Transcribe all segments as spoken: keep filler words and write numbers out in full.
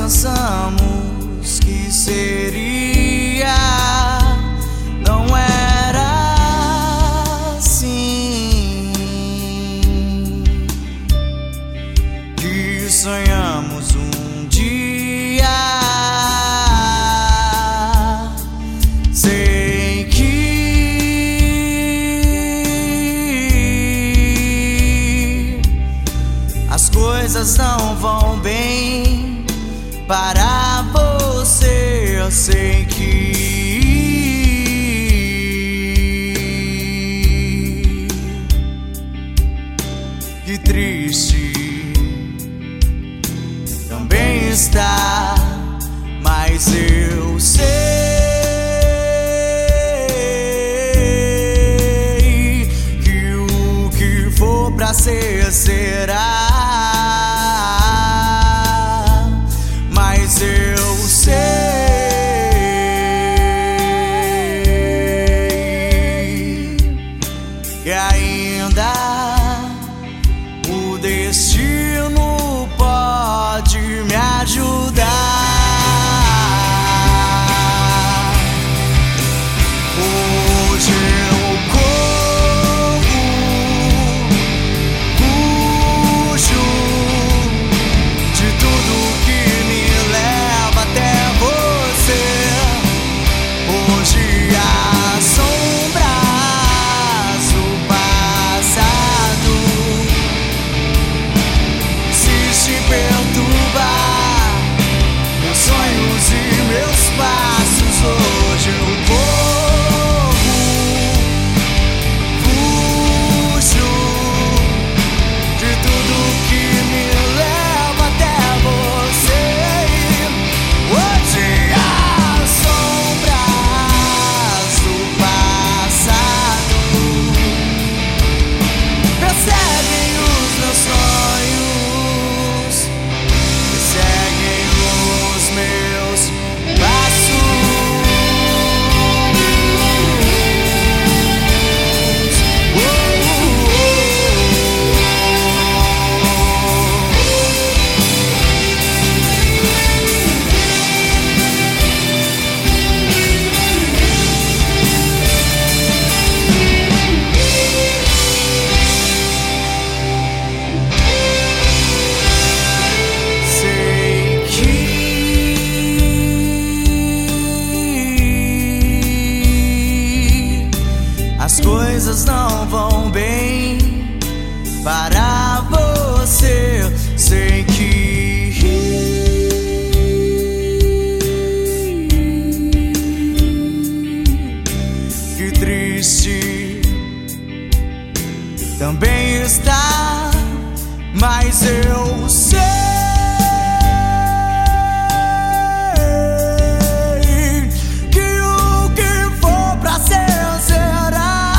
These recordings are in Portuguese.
pensamos que seria, não era assim. Que sonhamos um dia. Sei que as coisas não vão bem para você. Eu sei que que triste também está, mas eu sei que o que for pra ser será. Mas eu sei que ainda o destino pode me ajudar. Hoje eu corro, fujo de tudo que me leva até você. Hoje assombras o passado. Se te perturbar meus sonhos e meus passos, hoje eu corro, fujo de tudo que me leva até você. Hoje assombras o passado, perseguem os meus sonhos, perseguem os meus passos. Oh, oh, oh. Sei que as coisas não vão bem para você. Sei que que triste também está, mas eu sei que o que for pra ser será.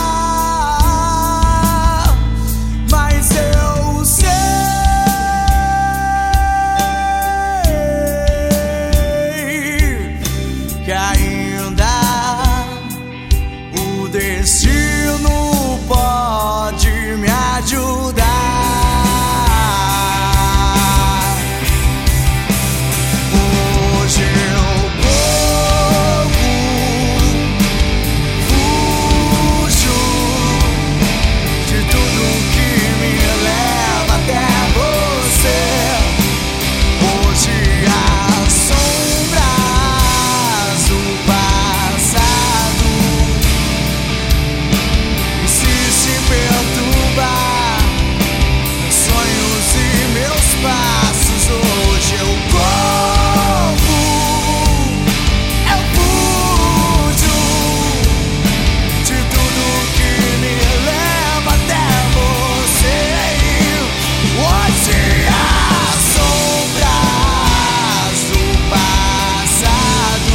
Mas eu sei que ainda o destino pode me ajudar. Hoje eu corro, fujo de tudo que me leva até você. Hoje assombras o passado. E se se perturbar meus sonhos e meus passos, hoje eu corro, eu fujo de tudo que me leva até você. Hoje assombras o passado,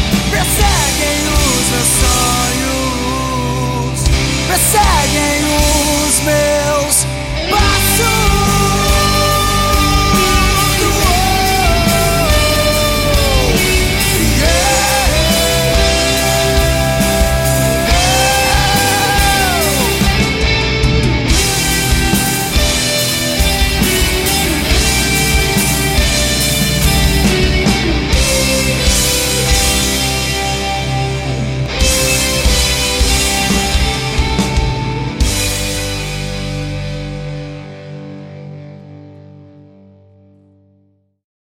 perseguem os meus sonhos, perseguem o